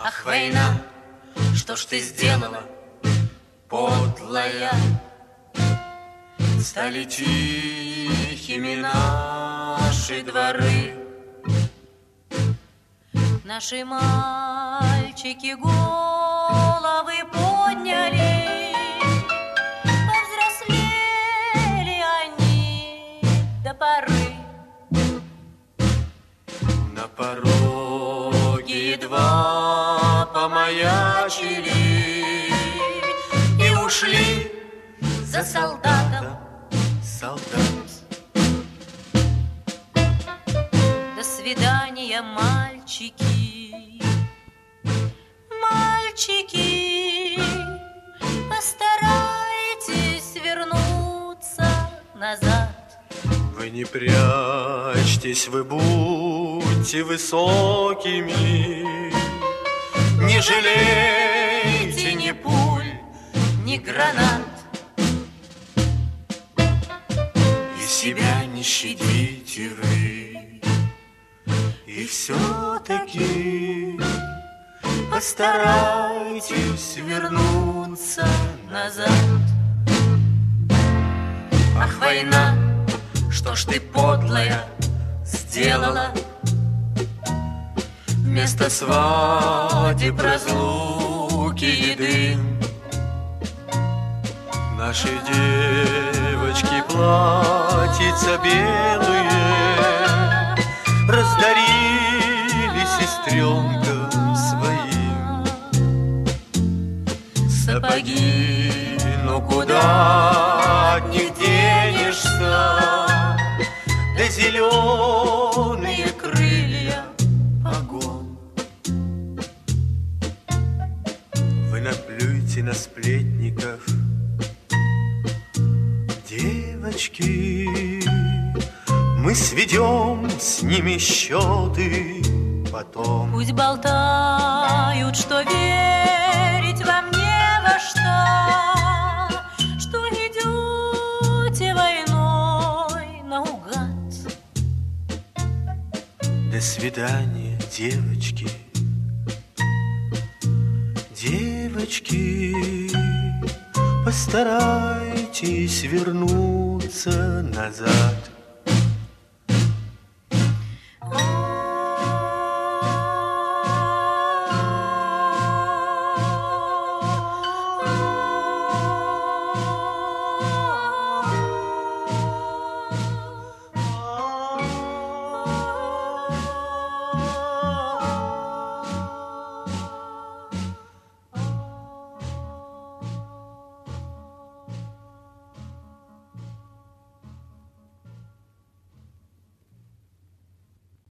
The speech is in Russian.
Ах, война, что ж ты сделала, подлая? Стали тихими наши дворы. Наши мальчики головы подняли, повзрослели они до поры. На пороге едва помаячили и ушли за солдатом. Солдат. До свидания, мальчики. Мальчики, постарайтесь вернуться назад. Вы не прячьтесь, вы будьте высокими. Не жалейте ни пуль, ни гранат. И себя не щадите вы. И все-таки постарайтесь вернуться назад. Ах, война, что ж ты, подлая, сделала? Вместо свадеб, разлуки и дым наши девочки платьица белые раздарили сестренкам своим. Сапоги, ну куда от них денешься? Да зеленые крылья погон. Вы наплюйте на сплетников, девочки, мы сведем с ними счеты потом. Пусть болтают, что верить вам не во что идете войной наугад. До свидания, девочки. Девочки, постарайтесь вернуться назад.